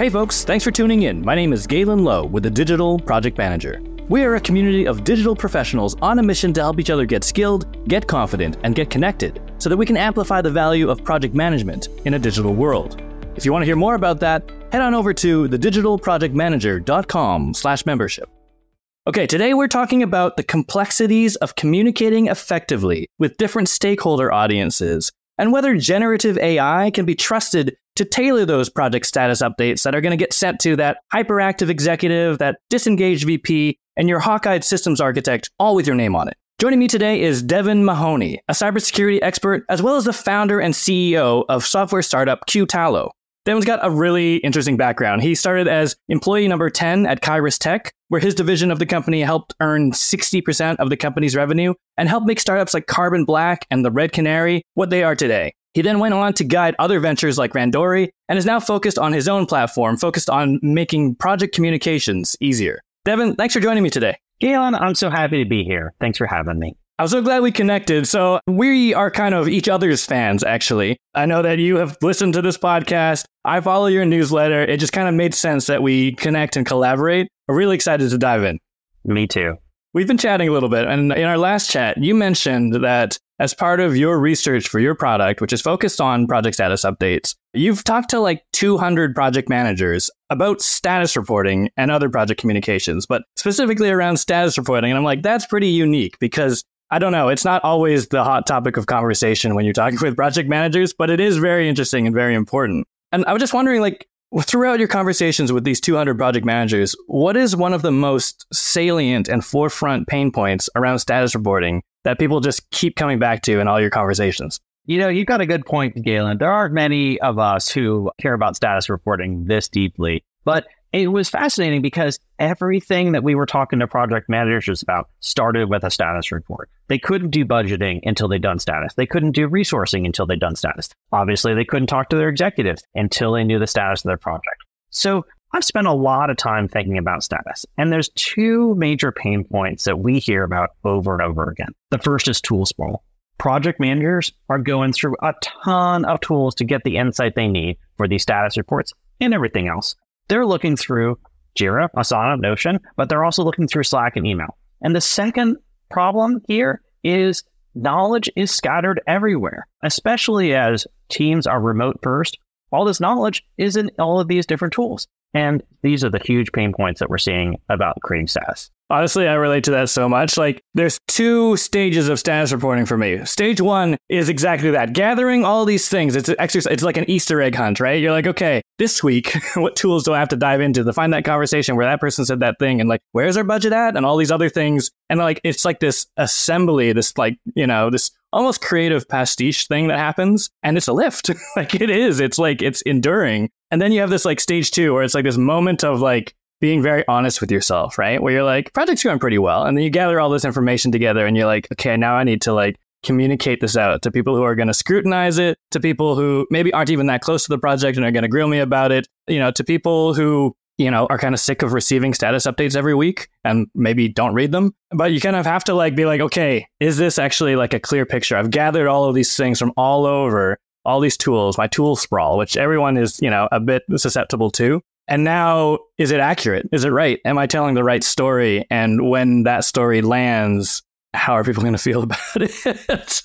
Hey folks, thanks for tuning in. My name is Galen Lowe with the Digital Project Manager. We are a community of digital professionals on a mission to help each other get skilled, get confident, and get connected so that we can amplify the value of project management in a digital world. If you want to hear more about that, head on over to thedigitalprojectmanager.com/membership. Okay, today we're talking about the complexities of communicating effectively with different stakeholder audiences and whether generative AI can be trusted to tailor those project status updates that are going to get sent to that hyperactive executive, that disengaged VP, and your hawk-eyed systems architect, all with your name on it. Joining me today is Devin Mahoney, a cybersecurity expert, as well as the founder and CEO of software startup Qtalo. Devin's got a really interesting background. He started as employee number 10 at Kairos Tech, where his division of the company helped earn 60% of the company's revenue and helped make startups like Carbon Black and the Red Canary what they are today. He then went on to guide other ventures like Randori and is now focused on his own platform, focused on making project communications easier. Devin, thanks for joining me today. Galen, I'm so happy to be here. Thanks for having me. I'm so glad we connected. So we are kind of each other's fans, actually. I know that you have listened to this podcast. I follow your newsletter. It just kind of made sense that we connect and collaborate. I'm really excited to dive in. Me too. We've been chatting a little bit. And in our last chat, you mentioned that as part of your research for your product, which is focused on project status updates, you've talked to like 200 project managers about status reporting and other project communications, but specifically around status reporting. And I'm like, that's pretty unique because I don't know, it's not always the hot topic of conversation when you're talking with project managers, but it is very interesting and very important. And I was just wondering, like, throughout your conversations with these 200 project managers, what is one of the most salient and forefront pain points around status reporting that people just keep coming back to in all your conversations? You know, you've got a good point, Galen. There aren't many of us who care about status reporting this deeply, but it was fascinating because everything that we were talking to project managers about started with a status report. They couldn't do budgeting until they'd done status. They couldn't do resourcing until they'd done status. Obviously, they couldn't talk to their executives until they knew the status of their project. So I've spent a lot of time thinking about status, and there's two major pain points that we hear about over and over again. The first is tool sprawl. Project managers are going through a ton of tools to get the insight they need for these status reports and everything else. They're looking through Jira, Asana, Notion, but they're also looking through Slack and email. And the second problem here is knowledge is scattered everywhere, especially as teams are remote first. All this knowledge is in all of these different tools. And these are the huge pain points that we're seeing about creating status. Honestly, I relate to that so much. Like, there's two stages of status reporting for me. Stage one is exactly that. Gathering all these things. It's an exercise. It's like an Easter egg hunt, right? You're like, okay, this week, what tools do I have to dive into to find that conversation where that person said that thing? And like, where's our budget at? And all these other things. And like, it's like this assembly, this like, you know, this almost creative pastiche thing that happens. And it's a lift. Like it is. It's like, it's enduring. And then you have this like stage two where it's like this moment of like, being very honest with yourself, right? Where you're like, project's going pretty well. And then you gather all this information together and you're like, okay, now I need to like communicate this out to people who are going to scrutinize it, to people who maybe aren't even that close to the project and are going to grill me about it, you know, to people who, you know, are kind of sick of receiving status updates every week and maybe don't read them. But you kind of have to like be like, okay, is this actually like a clear picture? I've gathered all of these things from all over, all these tools, my tool sprawl, which everyone is, you know, a bit susceptible to. And now, is it accurate? Is it right? Am I telling the right story? And when that story lands, how are people going to feel about it?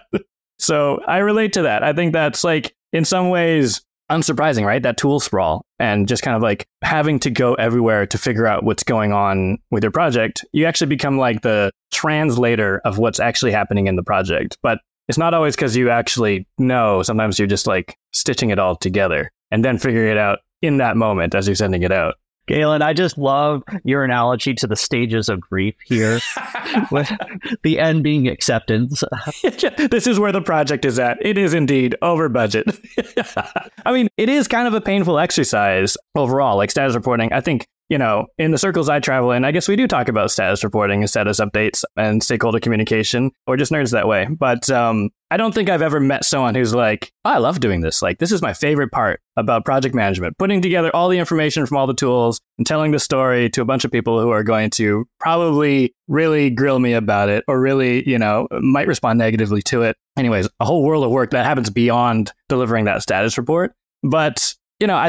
So I relate to that. I think that's like, in some ways, unsurprising, right? That tool sprawl and just kind of like having to go everywhere to figure out what's going on with your project. You actually become like the translator of what's actually happening in the project. But it's not always because you actually know. Sometimes you're just like stitching it all together and then figuring it out in that moment as you're sending it out. Galen, I just love your analogy to the stages of grief here, with the end being acceptance. This is where the project is at. It is indeed over budget. I mean, it is kind of a painful exercise overall, like status reporting. I think, you know, in the circles I travel in, I guess we do talk about status reporting and status updates and stakeholder communication. We're just nerds that way. But I don't think I've ever met someone who's like, oh, I love doing this. Like, this is my favorite part about project management, putting together all the information from all the tools and telling the story to a bunch of people who are going to probably really grill me about it or really, you know, might respond negatively to it. Anyways, a whole world of work that happens beyond delivering that status report. But, you know, I think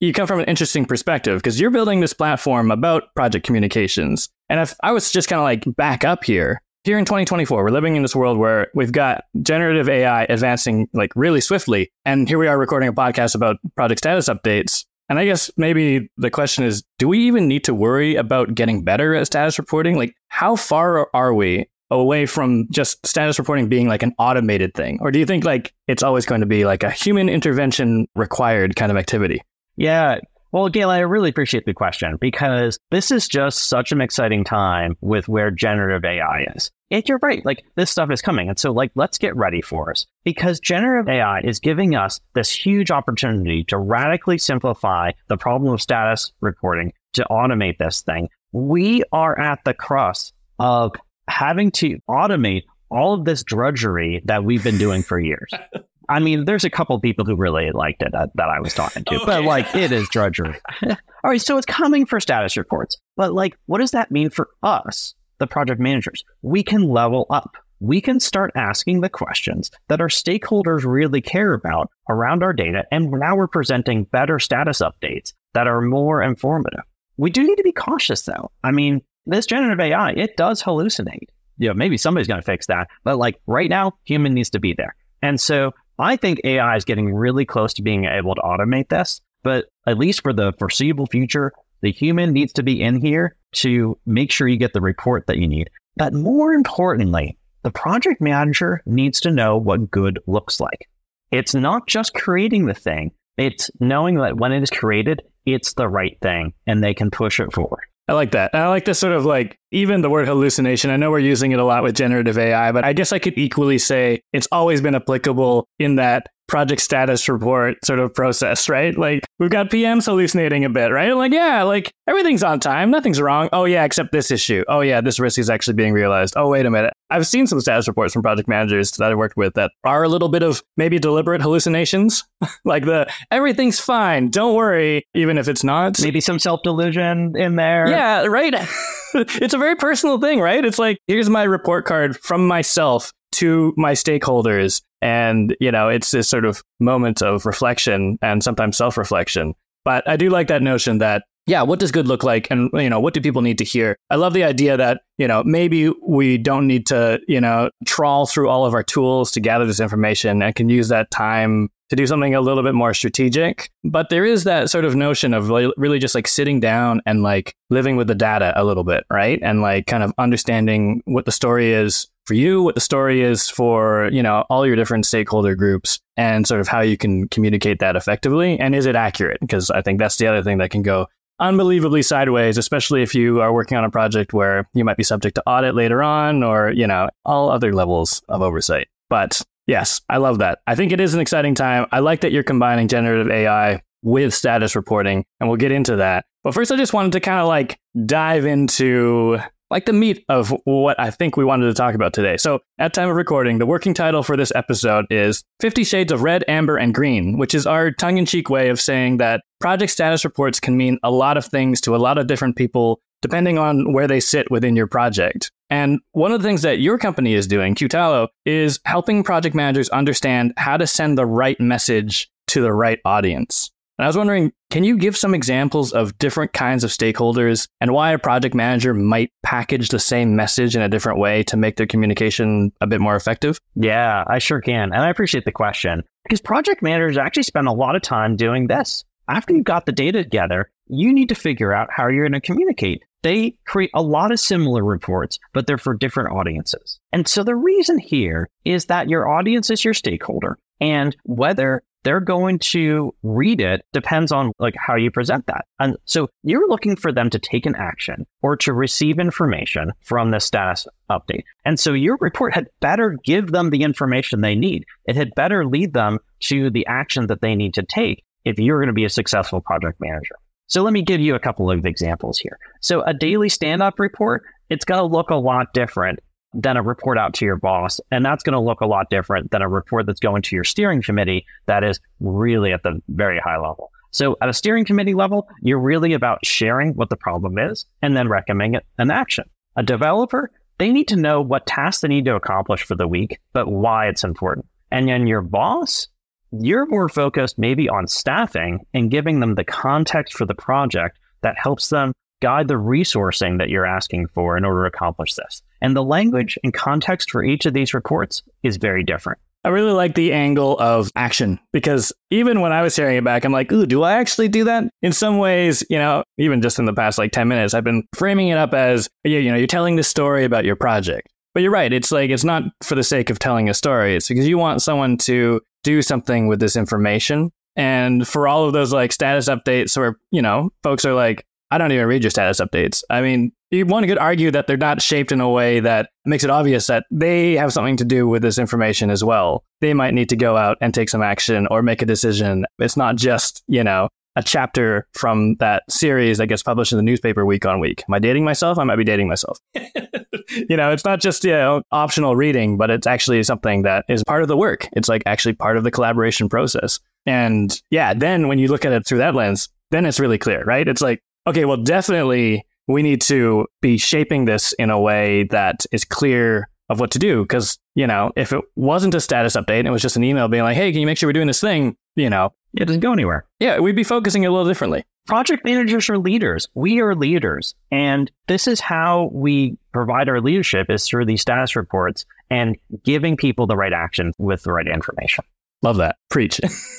you come from an interesting perspective because you're building this platform about project communications. And if I was just kind of like back up here in 2024, we're living in this world where we've got generative AI advancing like really swiftly. And here we are recording a podcast about project status updates. And I guess maybe the question is, do we even need to worry about getting better at status reporting? Like, how far are we away from just status reporting being like an automated thing? Or do you think like it's always going to be like a human intervention required kind of activity? Yeah. Well, Gail, I really appreciate the question because this is just such an exciting time with where generative AI is. And you're right, like this stuff is coming. And so like, let's get ready for us because generative AI is giving us this huge opportunity to radically simplify the problem of status reporting, to automate this thing. We are at the crux of having to automate all of this drudgery that we've been doing for years. I mean, there's a couple of people who really liked it that I was talking to, but like it is drudgery. All right, so it's coming for status reports. But like, what does that mean for us, the project managers? We can level up. We can start asking the questions that our stakeholders really care about around our data. And now we're presenting better status updates that are more informative. We do need to be cautious, though. I mean, this generative AI, it does hallucinate. You know, maybe somebody's going to fix that. But like right now, human needs to be there. And so I think AI is getting really close to being able to automate this. But at least for the foreseeable future, the human needs to be in here to make sure you get the report that you need. But more importantly, the project manager needs to know what good looks like. It's not just creating the thing. It's knowing that when it is created, it's the right thing and they can push it forward. I like that. And I like this sort of like, even the word hallucination, I know we're using it a lot with generative AI, but I guess I could equally say it's always been applicable in that project status report sort of process, right? Like we've got PMs hallucinating a bit, right? Like, yeah, like everything's on time. Nothing's wrong. Oh yeah, except this issue. Oh yeah, this risk is actually being realized. Oh, wait a minute. I've seen some status reports from project managers that I worked with that are a little bit of maybe deliberate hallucinations. Like everything's fine. Don't worry, even if it's not. Maybe some self-delusion in there. Yeah, right. It's a very personal thing, right? It's like, here's my report card from myself to my stakeholders. And, you know, it's this sort of moment of reflection and sometimes self-reflection. But I do like that notion that, yeah, what does good look like? And, you know, what do people need to hear? I love the idea that, you know, maybe we don't need to, you know, trawl through all of our tools to gather this information and can use that time to do something a little bit more strategic. But there is that sort of notion of really just like sitting down and like living with the data a little bit, right? And like kind of understanding what the story is for you, what the story is for, you know, all your different stakeholder groups and sort of how you can communicate that effectively. And is it accurate? Because I think that's the other thing that can go unbelievably sideways, especially if you are working on a project where you might be subject to audit later on or, you know, all other levels of oversight. But yes, I love that. I think it is an exciting time. I like that you're combining generative AI with status reporting, and we'll get into that. But first, I just wanted to kind of like dive into like the meat of what I think we wanted to talk about today. So at time of recording, the working title for this episode is 50 Shades of Red, Amber, and Green, which is our tongue-in-cheek way of saying that project status reports can mean a lot of things to a lot of different people, depending on where they sit within your project. And one of the things that your company is doing, Qtalo, is helping project managers understand how to send the right message to the right audience. And I was wondering, can you give some examples of different kinds of stakeholders and why a project manager might package the same message in a different way to make their communication a bit more effective? Yeah, I sure can. And I appreciate the question because project managers actually spend a lot of time doing this. After you've got the data together, you need to figure out how you're going to communicate. They create a lot of similar reports, but they're for different audiences. And so the reason here is that your audience is your stakeholder, and whether they're going to read it depends on like how you present that. And so you're looking for them to take an action or to receive information from the status update. And so your report had better give them the information they need. It had better lead them to the action that they need to take if you're going to be a successful project manager. So let me give you a couple of examples here. So a daily stand-up report, it's going to look a lot different than a report out to your boss. And that's going to look a lot different than a report that's going to your steering committee that is really at the very high level. So at a steering committee level, you're really about sharing what the problem is and then recommending an action. A developer, they need to know what tasks they need to accomplish for the week, but why it's important. And then your boss, You're more focused maybe on staffing and giving them the context for the project that helps them guide the resourcing that you're asking for in order to accomplish this. And the language and context for each of these reports is very different. I really like the angle of action, because even when I was hearing it back, I'm like, ooh, do I actually do that? In some ways, even just in the past 10 minutes, I've been framing it up as, you're telling this story about your project. But you're right. It's it's not for the sake of telling a story. It's because you want someone to do something with this information. And for all of those status updates where, folks are like, I don't even read your status updates. I mean, one could argue that they're not shaped in a way that makes it obvious that they have something to do with this information as well. They might need to go out and take some action or make a decision. It's not just, a chapter from that series that gets published in the newspaper week on week. Am I dating myself? I might be dating myself. It's not just, optional reading, but it's actually something that is part of the work. It's actually part of the collaboration process. And yeah, then when you look at it through that lens, then it's really clear, right? It's okay, well, definitely we need to be shaping this in a way that is clear of what to do. Because, if it wasn't a status update and it was just an email being like, hey, can you make sure we're doing this thing? It doesn't go anywhere. Yeah, we'd be focusing a little differently. Project managers are leaders. We are leaders. And this is how we provide our leadership, is through these status reports and giving people the right action with the right information. Love that. Preach.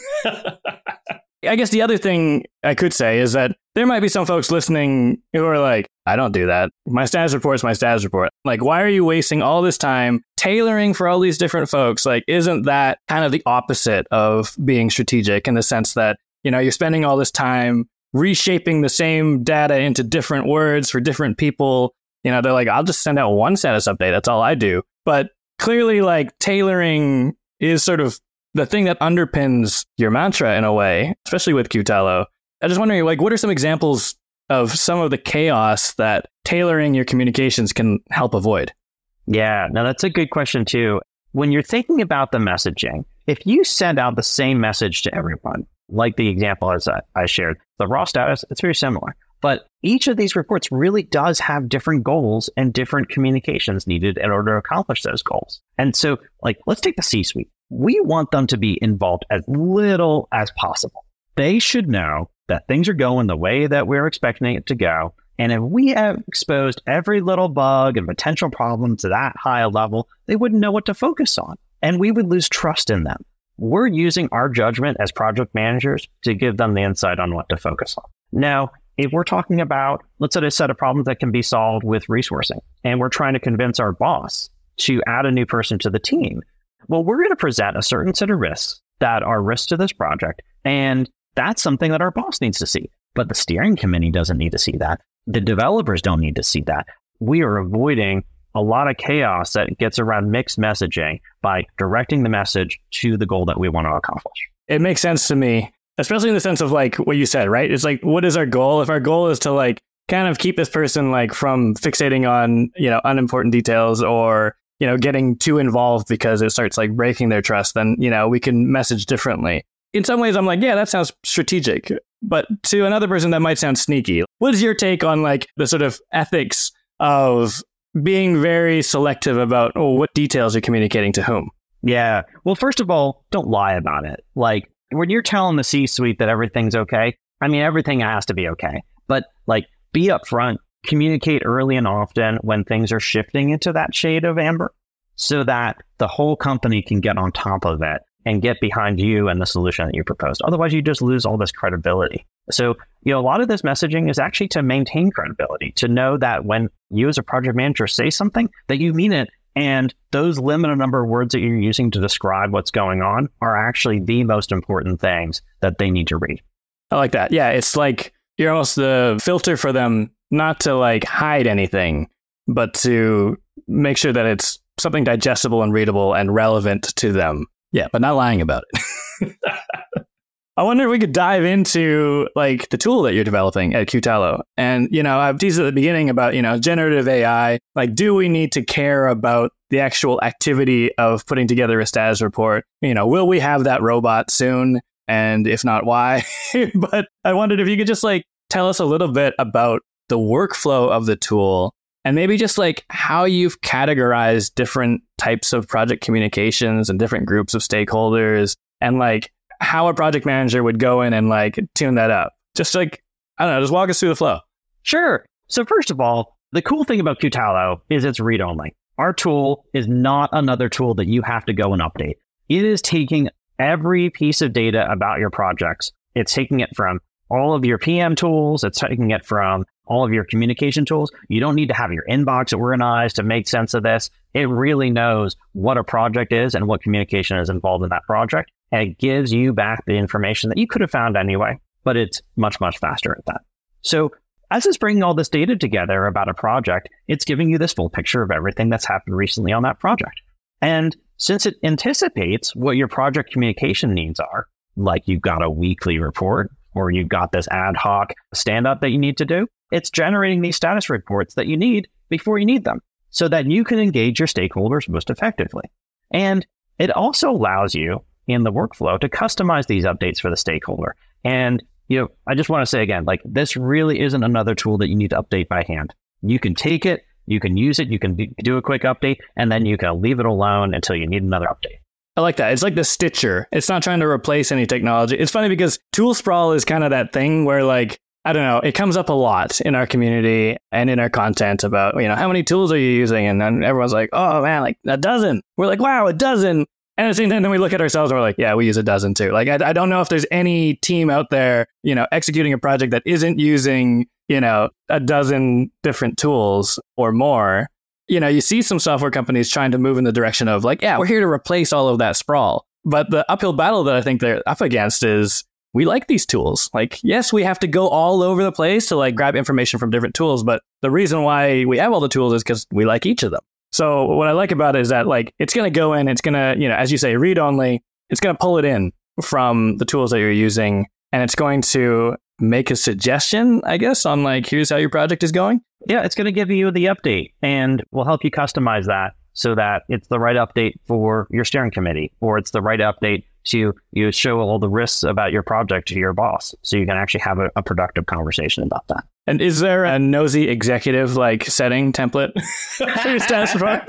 I guess the other thing I could say is that there might be some folks listening who are like, I don't do that. My status report is my status report. Why are you wasting all this time tailoring for all these different folks? Isn't that kind of the opposite of being strategic, in the sense that, you're spending all this time reshaping the same data into different words for different people? They're like, I'll just send out one status update. That's all I do. But clearly, tailoring is sort of the thing that underpins your mantra in a way, especially with Qtalo. I'm just wondering, what are some examples of some of the chaos that tailoring your communications can help avoid? Yeah, no, that's a good question too. When you're thinking about the messaging, if you send out the same message to everyone, like the example as I shared, the raw status, it's very similar. But each of these reports really does have different goals and different communications needed in order to accomplish those goals. And so, let's take the C-suite. We want them to be involved as little as possible. They should know that things are going the way that we're expecting it to go. And if we have exposed every little bug and potential problem to that high a level, they wouldn't know what to focus on, and we would lose trust in them. We're using our judgment as project managers to give them the insight on what to focus on. Now, if we're talking about, let's say, a set of problems that can be solved with resourcing, and we're trying to convince our boss to add a new person to the team, well, we're going to present a certain set of risks that are risks to this project, and that's something that our boss needs to see. But the steering committee doesn't need to see that. The developers don't need to see that. We are avoiding a lot of chaos that gets around mixed messaging by directing the message to the goal that we want to accomplish. It makes sense to me, especially in the sense of what you said, right? It's what is our goal? If our goal is to kind of keep this person from fixating on, unimportant details, or, getting too involved because it starts breaking their trust, then, we can message differently. In some ways, I'm yeah, that sounds strategic. But to another person, that might sound sneaky. What is your take on the sort of ethics of being very selective about what details you're communicating to whom? Yeah. Well, first of all, don't lie about it. When you're telling the C-suite that everything's okay, I mean, everything has to be okay. But be upfront, communicate early and often when things are shifting into that shade of amber, so that the whole company can get on top of it and get behind you and the solution that you proposed. Otherwise, you just lose all this credibility. So, a lot of this messaging is actually to maintain credibility, to know that when you as a project manager say something, that you mean it. And those limited number of words that you're using to describe what's going on are actually the most important things that they need to read. I like that. Yeah, it's you're almost the filter for them, not to hide anything, but to make sure that it's something digestible and readable and relevant to them. Yeah, but not lying about it. I wonder if we could dive into the tool that you're developing at Qtalo. And, I've teased at the beginning about, generative AI. Do we need to care about the actual activity of putting together a status report? Will we have that robot soon? And if not, why? But I wondered if you could just tell us a little bit about the workflow of the tool, and maybe just how you've categorized different types of project communications and different groups of stakeholders, and how a project manager would go in and like tune that up. Just like, I don't know, just walk us through the flow. Sure. So first of all, the cool thing about Qtalo is it's read-only. Our tool is not another tool that you have to go and update. It is taking every piece of data about your projects. It's taking it from all of your PM tools. It's taking it from all of your communication tools. You don't need to have your inbox organized to make sense of this. It really knows what a project is and what communication is involved in that project. And it gives you back the information that you could have found anyway, but it's much, much faster at that. So as it's bringing all this data together about a project, it's giving you this full picture of everything that's happened recently on that project. And since it anticipates what your project communication needs are, like you've got a weekly report or you've got this ad hoc stand-up that you need to do, it's generating these status reports that you need before you need them so that you can engage your stakeholders most effectively. And it also allows you in the workflow to customize these updates for the stakeholder. And I just want to say again, like this really isn't another tool that you need to update by hand. You can take it, you can use it, you can do a quick update, and then you can leave it alone until you need another update. I like that. It's like the Stitcher. It's not trying to replace any technology. It's funny because tool sprawl is kind of that thing where like, I don't know, it comes up a lot in our community and in our content about, how many tools are you using? And then everyone's like, oh man, like a dozen. We're like, wow, a dozen. And at the same time, then we look at ourselves and we're like, yeah, we use a dozen too. Like, I don't know if there's any team out there, executing a project that isn't using, a dozen different tools or more. You see some software companies trying to move in the direction of like, yeah, we're here to replace all of that sprawl. But the uphill battle that I think they're up against is we like these tools. Like, yes, we have to go all over the place to like grab information from different tools. But the reason why we have all the tools is because we like each of them. So what I like about it is that like it's going to go in, it's going to, as you say, read only, it's going to pull it in from the tools that you're using. And it's going to make a suggestion, I guess, on like, here's how your project is going. Yeah, it's going to give you the update and will help you customize that so that it's the right update for your steering committee, or it's the right update to show all the risks about your project to your boss. So you can actually have a productive conversation about that. And is there a nosy executive like setting template for your status report?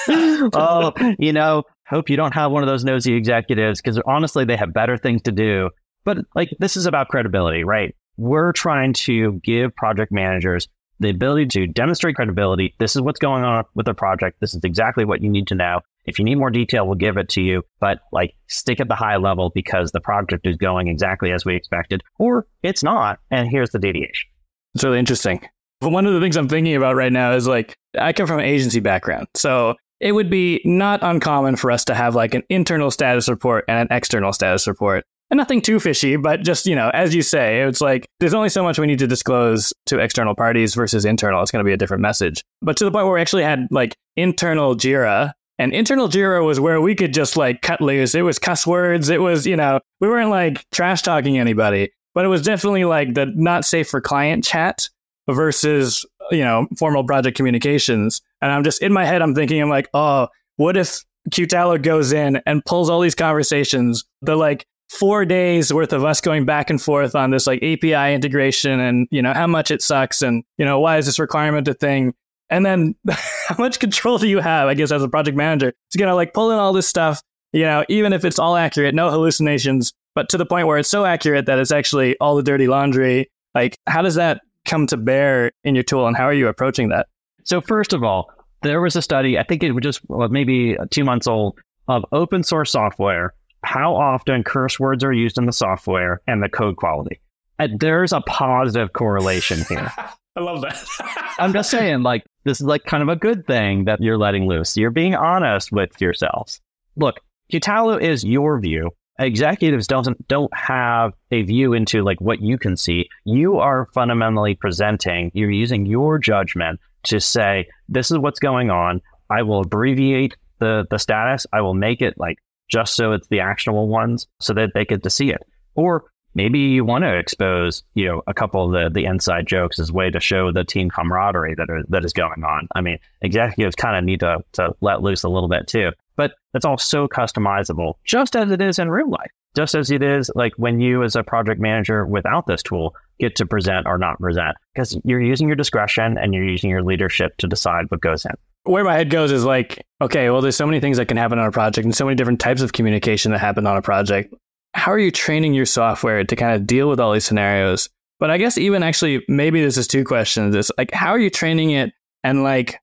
Hope you don't have one of those nosy executives because honestly, they have better things to do. But like, this is about credibility, right? We're trying to give project managers the ability to demonstrate credibility. This is what's going on with the project. This is exactly what you need to know. If you need more detail, we'll give it to you, but like stick at the high level because the project is going exactly as we expected, or it's not. And here's the deviation. It's really interesting. But one of the things I'm thinking about right now is like, I come from an agency background. So it would be not uncommon for us to have like an internal status report and an external status report. And nothing too fishy, but just, as you say, it's like, there's only so much we need to disclose to external parties versus internal. It's going to be a different message. But to the point where we actually had like internal Jira, and internal Jira was where we could just like cut loose. It was cuss words. It was, we weren't like trash talking anybody, but it was definitely like the not safe for client chat versus, formal project communications. And I'm just in my head, I'm thinking, I'm like, oh, what if Qtalo goes in and pulls all these conversations, the like 4 days worth of us going back and forth on this like API integration and, how much it sucks and, why is this requirement a thing? And then how much control do you have, I guess, as a project manager to like pull in all this stuff, even if it's all accurate, no hallucinations, but to the point where it's so accurate that it's actually all the dirty laundry. Like, how does that come to bear in your tool and how are you approaching that? So first of all, there was a study, I think it was just maybe 2 months old, of open source software, how often curse words are used in the software and the code quality. And there's a positive correlation here. I love that. I'm just saying, like, this is like kind of a good thing that you're letting loose. You're being honest with yourselves. Look, Qtalo is your view. Executives don't have a view into like what you can see. You are fundamentally presenting, you're using your judgment to say, this is what's going on. I will abbreviate the status. I will make it like just so it's the actionable ones so that they get to see it. Or maybe you want to expose, a couple of the inside jokes as a way to show the team camaraderie that is going on. I mean, executives kind of need to let loose a little bit too, but it's all so customizable, just as it is in real life, just as it is like when you as a project manager without this tool get to present or not present, because you're using your discretion and you're using your leadership to decide what goes in. Where my head goes is like, okay, well, there's so many things that can happen on a project and so many different types of communication that happen on a project. how are you training your software to kind of deal with all these scenarios? But I guess even actually, maybe this is two questions. It's like, how are you training it? And like,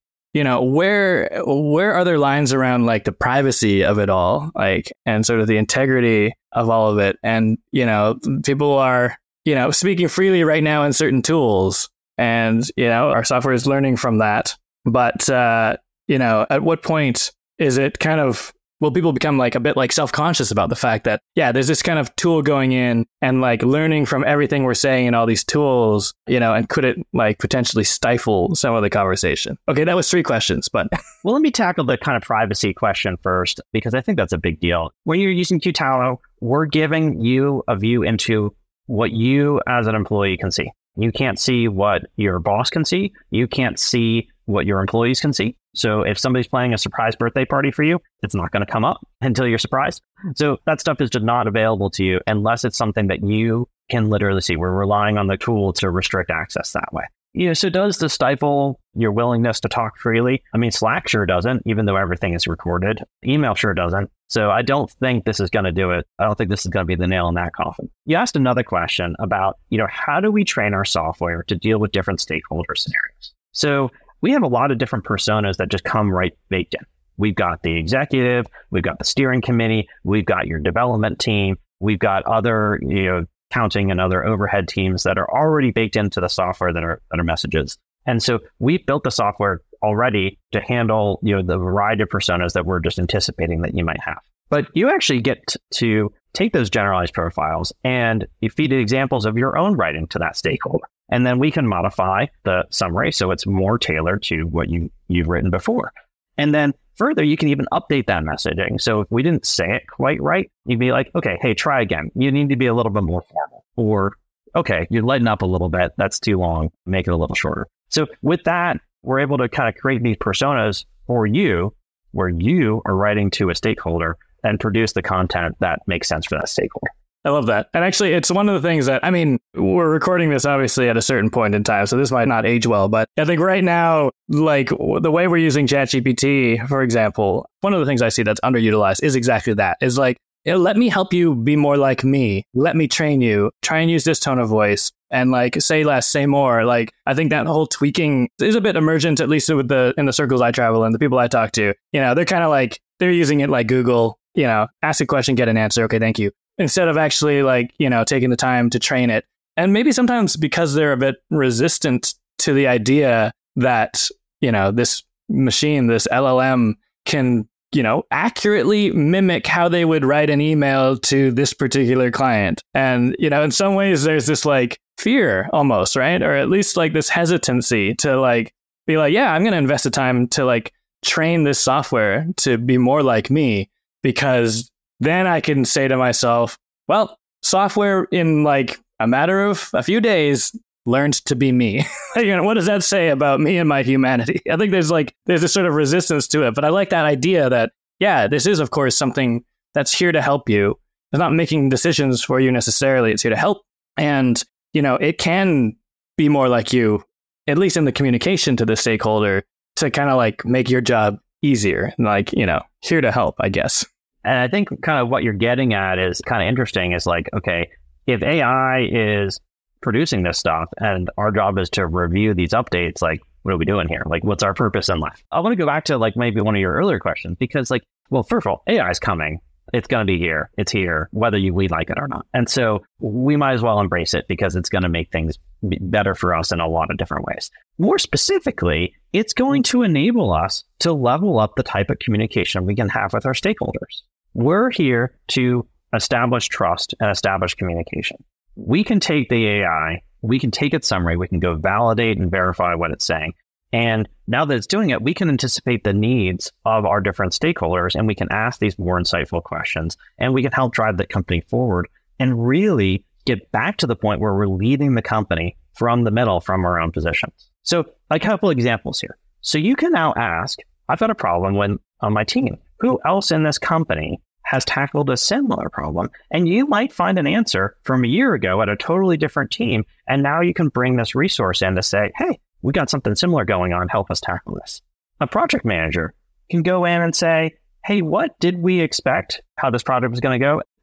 where are there lines around like the privacy of it all, like, and sort of the integrity of all of it? And, people are, speaking freely right now in certain tools, and, our software is learning from that. But, at what point is it kind of, will people become like a bit like self-conscious about the fact that, there's this kind of tool going in and like learning from everything we're saying in all these tools, and could it like potentially stifle some of the conversation? Okay, that was 3 questions, but. Well, let me tackle the kind of privacy question first, because I think that's a big deal. When you're using Qtalo, we're giving you a view into what you as an employee can see. You can't see what your boss can see. You can't see what your employees can see. So if somebody's planning a surprise birthday party for you, it's not going to come up until you're surprised. So that stuff is just not available to you unless it's something that you can literally see. We're relying on the tool to restrict access that way. So does this stifle your willingness to talk freely? I mean, Slack sure doesn't, even though everything is recorded. Email sure doesn't. So I don't think this is going to do it. I don't think this is going to be the nail in that coffin. You asked another question about, how do we train our software to deal with different stakeholder scenarios? So we have a lot of different personas that just come right baked in. We've got the executive, we've got the steering committee, we've got your development team, we've got other, accounting and other overhead teams that are already baked into the software that are messages. And so we built the software already to handle, the variety of personas that we're just anticipating that you might have. But you actually get to take those generalized profiles and you feed examples of your own writing to that stakeholder. And then we can modify the summary so it's more tailored to what you've written before. And then further, you can even update that messaging. So if we didn't say it quite right, you'd be like, okay, hey, try again. You need to be a little bit more formal. Or, okay, you lighten up a little bit. That's too long. Make it a little shorter. So with that, we're able to kind of create these personas for you, where you are writing to a stakeholder and produce the content that makes sense for that stakeholder. I love that. And actually, it's one of the things that, we're recording this obviously at a certain point in time, so this might not age well, but I think right now, like the way we're using ChatGPT, for example, one of the things I see that's underutilized is exactly that. Is like, let me help you be more like me. Let me train you. Try and use this tone of voice and like say less, say more. Like, I think that whole tweaking is a bit emergent, at least in the circles I travel and the people I talk to. They're kind of like, they're using it like Google, ask a question, get an answer. Okay, thank you. Instead of actually like, taking the time to train it. And maybe sometimes because they're a bit resistant to the idea that, this machine, this LLM can, accurately mimic how they would write an email to this particular client. And, in some ways there's this like fear almost, right? Or at least like this hesitancy to like, be like, I'm going to invest the time to like train this software to be more like me, because then I can say to myself, well, software in like a matter of a few days learned to be me. What does that say about me and my humanity? I think there's a sort of resistance to it, but I like that idea that, this is of course something that's here to help you. It's not making decisions for you necessarily. It's here to help. And, it can be more like you, at least in the communication to the stakeholder, to kind of like make your job easier, like, here to help, I guess. And I think kind of what you're getting at is kind of interesting is like, okay, if AI is producing this stuff and our job is to review these updates, like, what are we doing here? Like, what's our purpose in life? I want to go back to like maybe one of your earlier questions, because like, well, first of all, AI is coming. It's going to be here. It's here, whether we like it or not. And so we might as well embrace it because it's going to make things better for us in a lot of different ways. More specifically, it's going to enable us to level up the type of communication we can have with our stakeholders. We're here to establish trust and establish communication. We can take the AI, we can take its summary, we can go validate and verify what it's saying. And now that it's doing it, we can anticipate the needs of our different stakeholders, and we can ask these more insightful questions, and we can help drive the company forward and really get back to the point where we're leading the company from the middle, from our own positions. So a couple examples here. So you can now ask, I've got a problem on my team. Who else in this company has tackled a similar problem? And you might find an answer from a year ago at a totally different team. And now you can bring this resource in to say, hey, we got something similar going on. Help us tackle this. A project manager can go in and say, hey, what did we expect how this project was going to go?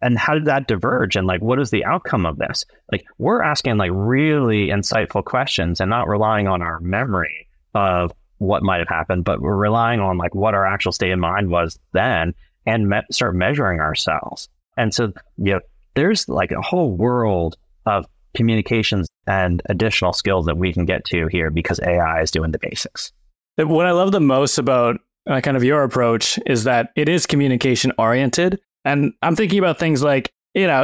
And how did that diverge? And like, what is the outcome of this? Like, we're asking like really insightful questions and not relying on our memory of what might have happened, but we're relying on like what our actual state of mind was then and start measuring ourselves. And so, there's like a whole world of communications and additional skills that we can get to here because AI is doing the basics. What I love the most about kind of your approach is that it is communication oriented. And I'm thinking about things like,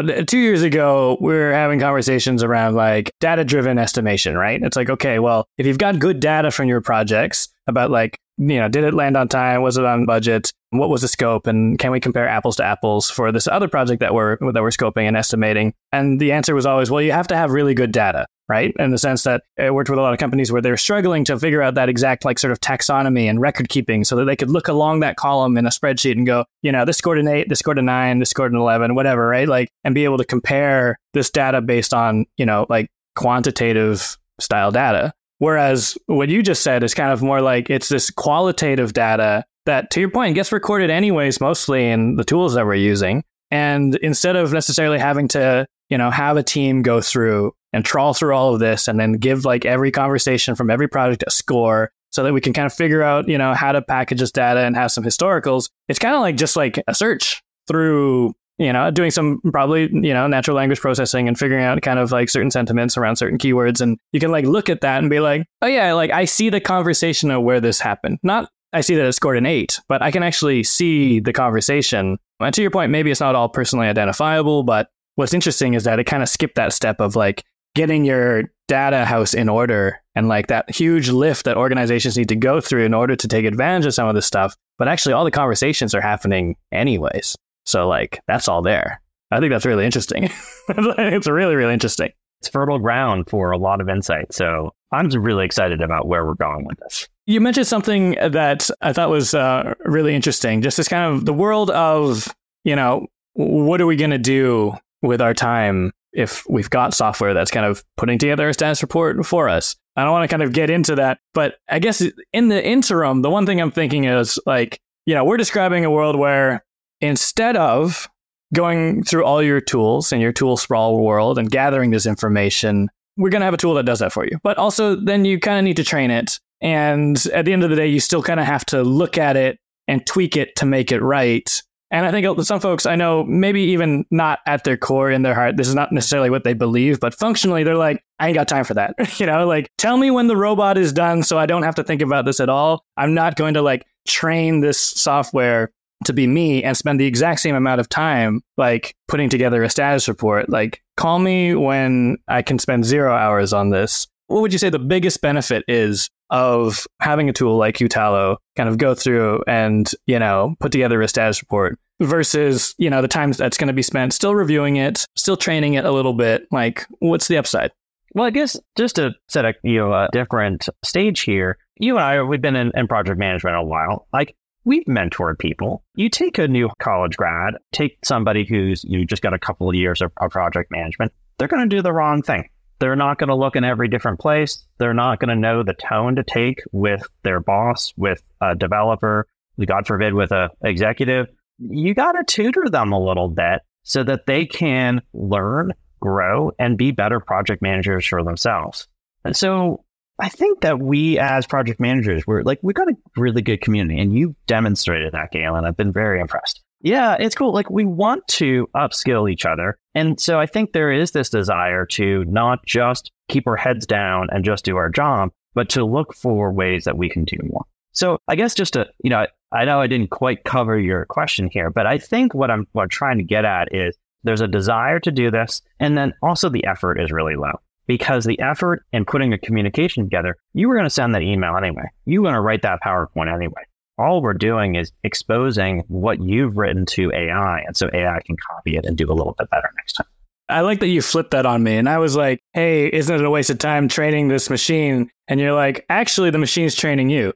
2 years ago, we were having conversations around like data-driven estimation, right? It's like, okay, well, if you've got good data from your projects about like, did it land on time? Was it on budget? What was the scope? And can we compare apples to apples for this other project that we're scoping and estimating? And the answer was always, well, you have to have really good data, right? In the sense that I worked with a lot of companies where they're struggling to figure out that exact like sort of taxonomy and record keeping so that they could look along that column in a spreadsheet and go, this scored an 8, this scored a 9, this scored an 11, whatever, right? Like, and be able to compare this data based on, like quantitative style data. Whereas what you just said is kind of more like it's this qualitative data that, to your point, gets recorded anyways, mostly in the tools that we're using. And instead of necessarily having to, have a team go through and trawl through all of this and then give like every conversation from every project a score so that we can kind of figure out, how to package this data and have some historicals. It's kind of like just like a search through, doing some probably, natural language processing and figuring out kind of like certain sentiments around certain keywords. And you can like look at that and be like, oh yeah, like I see the conversation of where this happened. Not I see that it scored an 8, but I can actually see the conversation. And to your point, maybe it's not all personally identifiable, but what's interesting is that it kind of skipped that step of like getting your data house in order and like that huge lift that organizations need to go through in order to take advantage of some of this stuff. But actually all the conversations are happening anyways. So like, that's all there. I think that's really interesting. It's really, really interesting. It's fertile ground for a lot of insight. So I'm really excited about where we're going with this. You mentioned something that I thought was really interesting. Just this kind of the world of, what are we going to do with our time if we've got software that's kind of putting together a status report for us? I don't want to kind of get into that, but I guess in the interim, the one thing I'm thinking is like, we're describing a world where instead of going through all your tools in your tool sprawl world and gathering this information, we're going to have a tool that does that for you. But also then you kind of need to train it. And at the end of the day, you still kind of have to look at it and tweak it to make it right. And I think some folks I know, maybe even not at their core in their heart, this is not necessarily what they believe, but functionally they're like, I ain't got time for that. Like tell me when the robot is done so I don't have to think about this at all. I'm not going to like train this software to be me and spend the exact same amount of time like putting together a status report. Like call me when I can spend 0 hours on this. What would you say the biggest benefit is of having a tool like Qtalo kind of go through and, put together a status report versus, the time that's going to be spent still reviewing it, still training it a little bit? Like, what's the upside? Well, I guess just to set a different stage here, you and I, we've been in project management a while. Like, we've mentored people. You take a new college grad, take somebody who's you just got a couple of years of project management, they're going to do the wrong thing. They're not going to look in every different place. They're not going to know the tone to take with their boss, with a developer, God forbid, with an executive. You got to tutor them a little bit so that they can learn, grow, and be better project managers for themselves. And so I think that we as project managers, we got a really good community, and you demonstrated that, Galen. I've been very impressed. Yeah, it's cool. Like we want to upskill each other. And so I think there is this desire to not just keep our heads down and just do our job, but to look for ways that we can do more. So I guess just to, I know I didn't quite cover your question here, but I think what I'm trying to get at is there's a desire to do this. And then also the effort is really low. Because the effort in putting a communication together, you were going to send that email anyway. You were going to write that PowerPoint anyway. All we're doing is exposing what you've written to AI, and so AI can copy it and do a little bit better next time. I like that you flipped that on me. And I was like, hey, isn't it a waste of time training this machine? And you're like, actually, the machine's training you.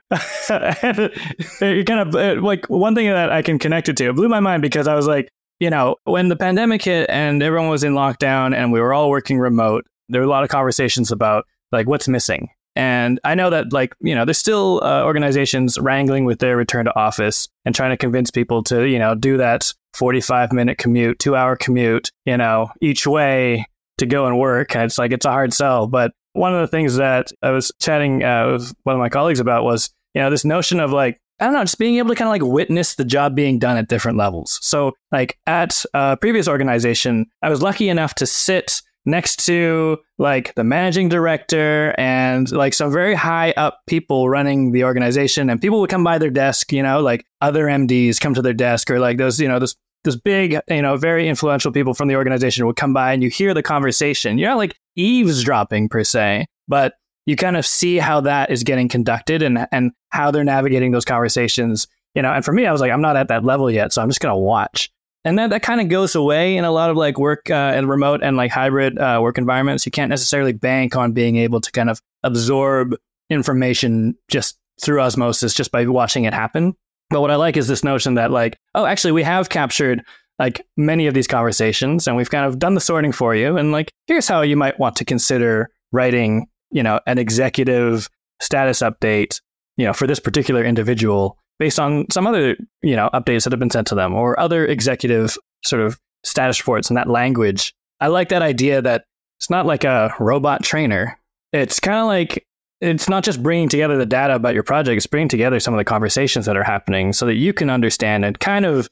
You're kind of like one thing that I can connect it to. It blew my mind because I was like, when the pandemic hit and everyone was in lockdown and we were all working remote, there were a lot of conversations about like what's missing. And I know that, like, there's still organizations wrangling with their return to office and trying to convince people to, do that 45-minute commute, 2-hour commute, each way to go and work. And it's like, it's a hard sell. But one of the things that I was chatting with one of my colleagues about was, this notion of like, I don't know, just being able to kind of like witness the job being done at different levels. So like at a previous organization, I was lucky enough to sit next to like the managing director and like some very high up people running the organization, and people would come by their desk, like other MDs come to their desk, or like those, this big, very influential people from the organization would come by, and you hear the conversation. You're not like eavesdropping per se, but you kind of see how that is getting conducted and how they're navigating those conversations, and for me, I was like, I'm not at that level yet, so I'm just going to watch. And then that kind of goes away in a lot of like work and remote and like hybrid work environments. You can't necessarily bank on being able to kind of absorb information just through osmosis, just by watching it happen. But what I like is this notion that like, oh, actually, we have captured like many of these conversations, and we've kind of done the sorting for you. And like, here's how you might want to consider writing, an executive status update, for this particular individual, based on some other, updates that have been sent to them, or other executive sort of status reports in that language. I like that idea that it's not like a robot trainer. It's kind of like, it's not just bringing together the data about your project, it's bringing together some of the conversations that are happening so that you can understand and kind of,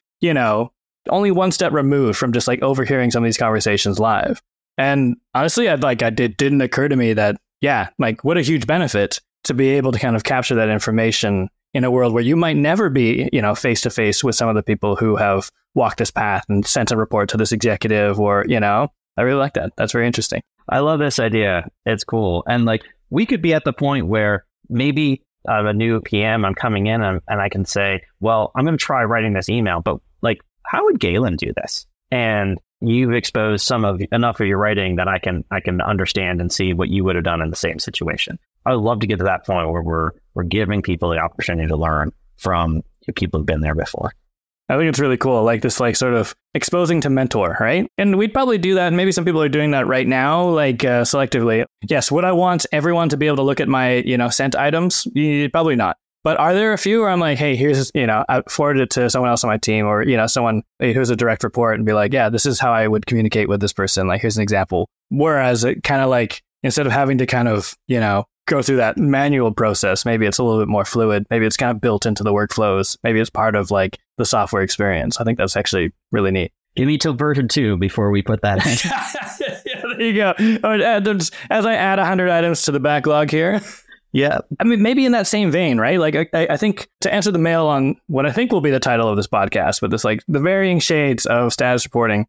only one step removed from just like overhearing some of these conversations live. And honestly, it didn't occur to me that, like what a huge benefit to be able to kind of capture that information in a world where you might never be, face to face with some of the people who have walked this path and sent a report to this executive, or, I really like that. That's very interesting. I love this idea. It's cool. And like, we could be at the point where maybe a new PM, I'm coming in and I can say, well, I'm going to try writing this email, but like, how would Galen do this? And you've exposed enough of your writing that I can understand and see what you would have done in the same situation. I would love to get to that point where we're giving people the opportunity to learn from people who've been there before. I think it's really cool, like this, like sort of exposing to mentor, right? And we'd probably do that. Maybe some people are doing that right now, like selectively. Yes, would I want everyone to be able to look at my, sent items? Probably not. But are there a few where I'm like, hey, here's, I forwarded it to someone else on my team, or, someone who's a direct report, and be like, yeah, this is how I would communicate with this person. Like, here's an example. Whereas it kind of like, instead of having to kind of, go through that manual process, maybe it's a little bit more fluid. Maybe it's kind of built into the workflows. Maybe it's part of like the software experience. I think that's actually really neat. Give me till version 2 before we put that in. Yeah, there you go. As I add 100 items to the backlog here. Yeah. I mean, maybe in that same vein, right? Like, I think to answer the mail on what I think will be the title of this podcast, but this like the varying shades of status reporting,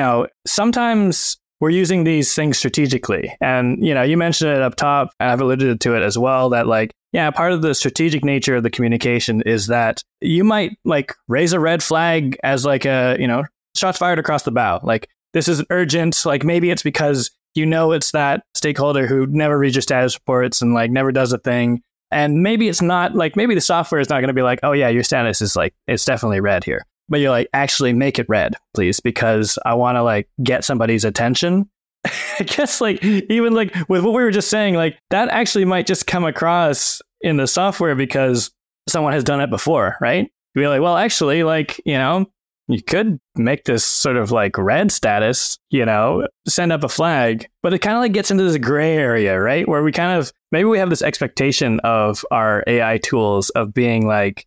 sometimes we're using these things strategically. And, you mentioned it up top, and I've alluded to it as well, that like, part of the strategic nature of the communication is that you might like raise a red flag as like a, shots fired across the bow. Like, this is urgent. Like, maybe it's because it's that stakeholder who never reads your status reports and like never does a thing. And maybe it's not like, maybe the software is not going to be like, oh yeah, your status is like, it's definitely red here. But you're like, actually make it red, please, because I want to like get somebody's attention. I guess like, even like with what we were just saying, like that actually might just come across in the software because someone has done it before, right? You'd be like, well, actually, like, you could make this sort of like red status, send up a flag, but it kind of like gets into this gray area, right? Where we kind of, maybe we have this expectation of our AI tools of being like,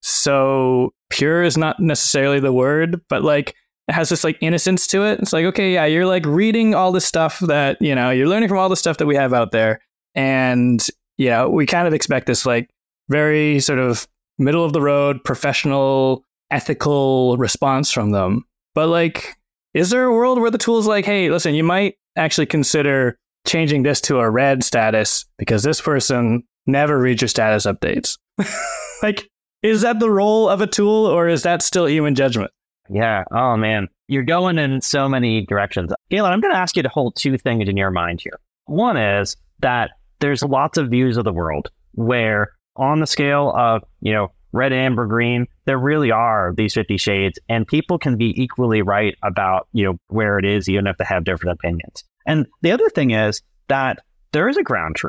so pure is not necessarily the word, but like it has this like innocence to it. It's like, okay, yeah, you're like reading all this stuff that, you're learning from all the stuff that we have out there. And, we kind of expect this like very sort of middle of the road, professional, ethical response from them. But like, is there a world where the tool's like, hey, listen, you might actually consider changing this to a red status because this person never reads your status updates? Like, is that the role of a tool, or is that still human judgment? Yeah. Oh, man. You're going in so many directions. Galen, I'm going to ask you to hold 2 things in your mind here. One is that there's lots of views of the world where on the scale of, red, amber, green, there really are these 50 shades, and people can be equally right about, where it is, even if they have different opinions. And the other thing is that there is a ground truth.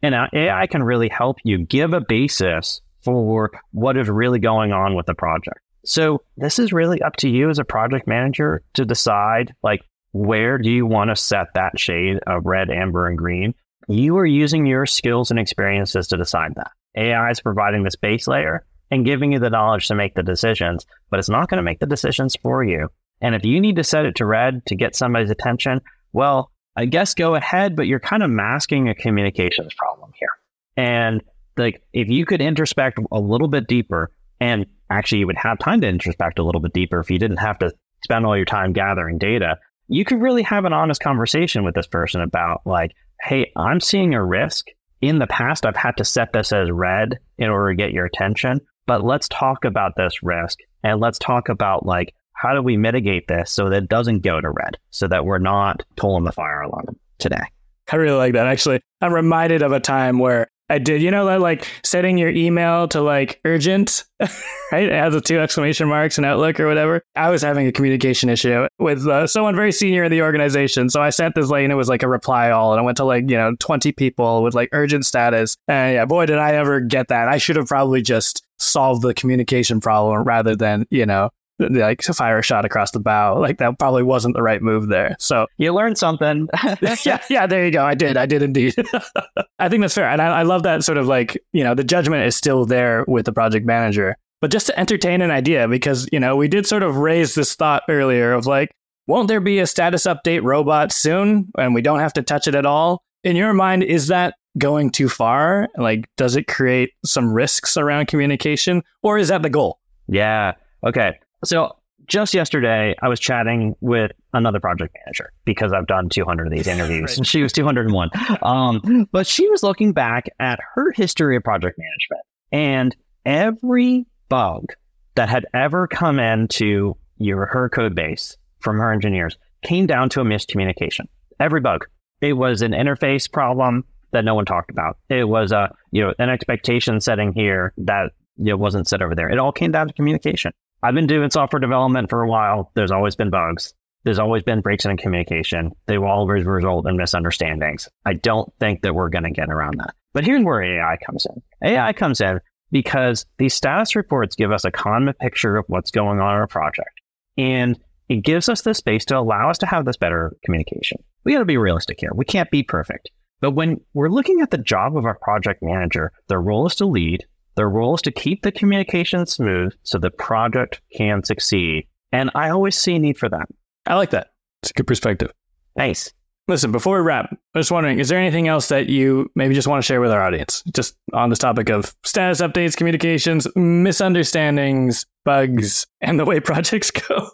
And AI can really help you give a basis for what is really going on with the project. So this is really up to you as a project manager to decide, like, where do you want to set that shade of red, amber, and green? You are using your skills and experiences to decide that. AI is providing this base layer and giving you the knowledge to make the decisions, but it's not going to make the decisions for you. And if you need to set it to red to get somebody's attention, well, I guess go ahead, but you're kind of masking a communications problem here. And like, if you could introspect a little bit deeper, and actually you would have time to introspect a little bit deeper if you didn't have to spend all your time gathering data, you could really have an honest conversation with this person about like, hey, I'm seeing a risk. In the past, I've had to set this as red in order to get your attention, but let's talk about this risk and let's talk about like, how do we mitigate this so that it doesn't go to red, so that we're not pulling the fire alarm today? I really like that. Actually, I'm reminded of a time where I did, like setting your email to like urgent, right? It has the 2 exclamation marks in Outlook or whatever. I was having a communication issue with someone very senior in the organization. So I sent this and it was like a reply all, and I went to like, 20 people with like urgent status. And yeah, boy, did I ever get that. I should have probably just solved the communication problem rather than, like fire a shot across the bow. Like that probably wasn't the right move there. So you learned something. yeah, there you go. I did indeed. I think that's fair. And I love that sort of like, the judgment is still there with the project manager, but just to entertain an idea, because, we did sort of raise this thought earlier of like, won't there be a status update robot soon and we don't have to touch it at all? In your mind, is that going too far? Like, does it create some risks around communication, or is that the goal? Yeah. Okay. So just yesterday, I was chatting with another project manager because I've done 200 of these interviews right. And she was 201. But she was looking back at her history of project management, and every bug that had ever come into her code base from her engineers came down to a miscommunication. Every bug. It was an interface problem that no one talked about. It was an expectation setting here that wasn't set over there. It all came down to communication. I've been doing software development for a while. There's always been bugs. There's always been breaks in communication. They will always result in misunderstandings. I don't think that we're going to get around that. But here's where AI comes in. AI comes in because these status reports give us a common picture of what's going on in our project. And it gives us the space to allow us to have this better communication. We got to be realistic here. We can't be perfect. But when we're looking at the job of our project manager, their role is to lead. Their role is to keep the communication smooth so the project can succeed. And I always see a need for that. I like that. It's a good perspective. Nice. Listen, before we wrap, I'm just wondering, is there anything else that you maybe just want to share with our audience? Just on this topic of status updates, communications, misunderstandings, bugs, and the way projects go.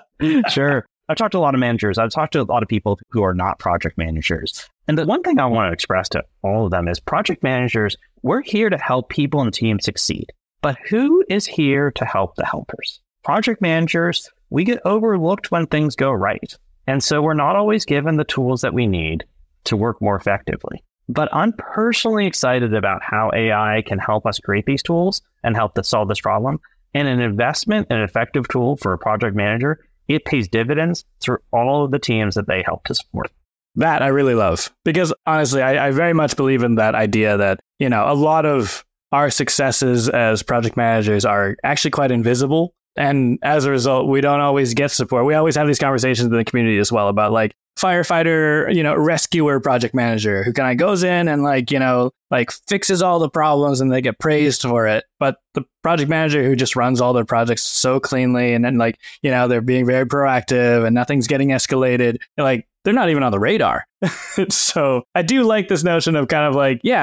Sure. I've talked to a lot of managers. I've talked to a lot of people who are not project managers. And the one thing I want to express to all of them is project managers, we're here to help people and teams succeed. But who is here to help the helpers? Project managers, we get overlooked when things go right. And so we're not always given the tools that we need to work more effectively. But I'm personally excited about how AI can help us create these tools and help to solve this problem. And an investment in an effective tool for a project manager, it pays dividends through all of the teams that they help to support. That I really love, because honestly, I very much believe in that idea that, a lot of our successes as project managers are actually quite invisible. And as a result, we don't always get support. We always have these conversations in the community as well about like firefighter, rescuer project manager who kind of goes in and fixes all the problems and they get praised for it. But the project manager who just runs all their projects so cleanly and then they're being very proactive and nothing's getting escalated. They're not even on the radar. So I do like this notion of kind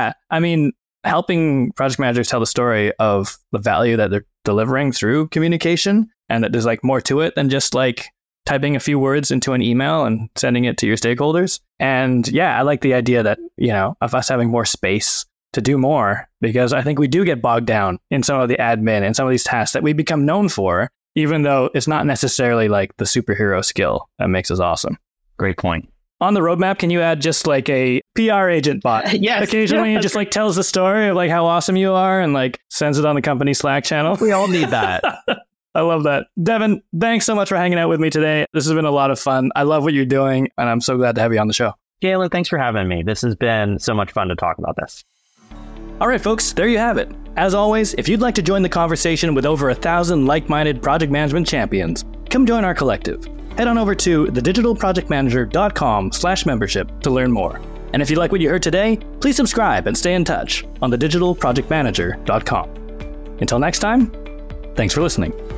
of helping project managers tell the story of the value that they're delivering through communication, and that there's more to it than just typing a few words into an email and sending it to your stakeholders. And I like the idea that, of us having more space to do more, because I think we do get bogged down in some of the admin and some of these tasks that we become known for, even though it's not necessarily the superhero skill that makes us awesome. Great point. On the roadmap, can you add just a PR agent bot? Yes. Occasionally, it just tells the story of how awesome you are and sends it on the company Slack channel. We all need that. I love that. Devin, thanks so much for hanging out with me today. This has been a lot of fun. I love what you're doing, and I'm so glad to have you on the show. Galen, thanks for having me. This has been so much fun to talk about this. All right, folks, there you have it. As always, if you'd like to join the conversation with over 1,000 like-minded project management champions, come join our collective. Head on over to thedigitalprojectmanager.com/membership to learn more. And if you like what you heard today, please subscribe and stay in touch on thedigitalprojectmanager.com. Until next time, thanks for listening.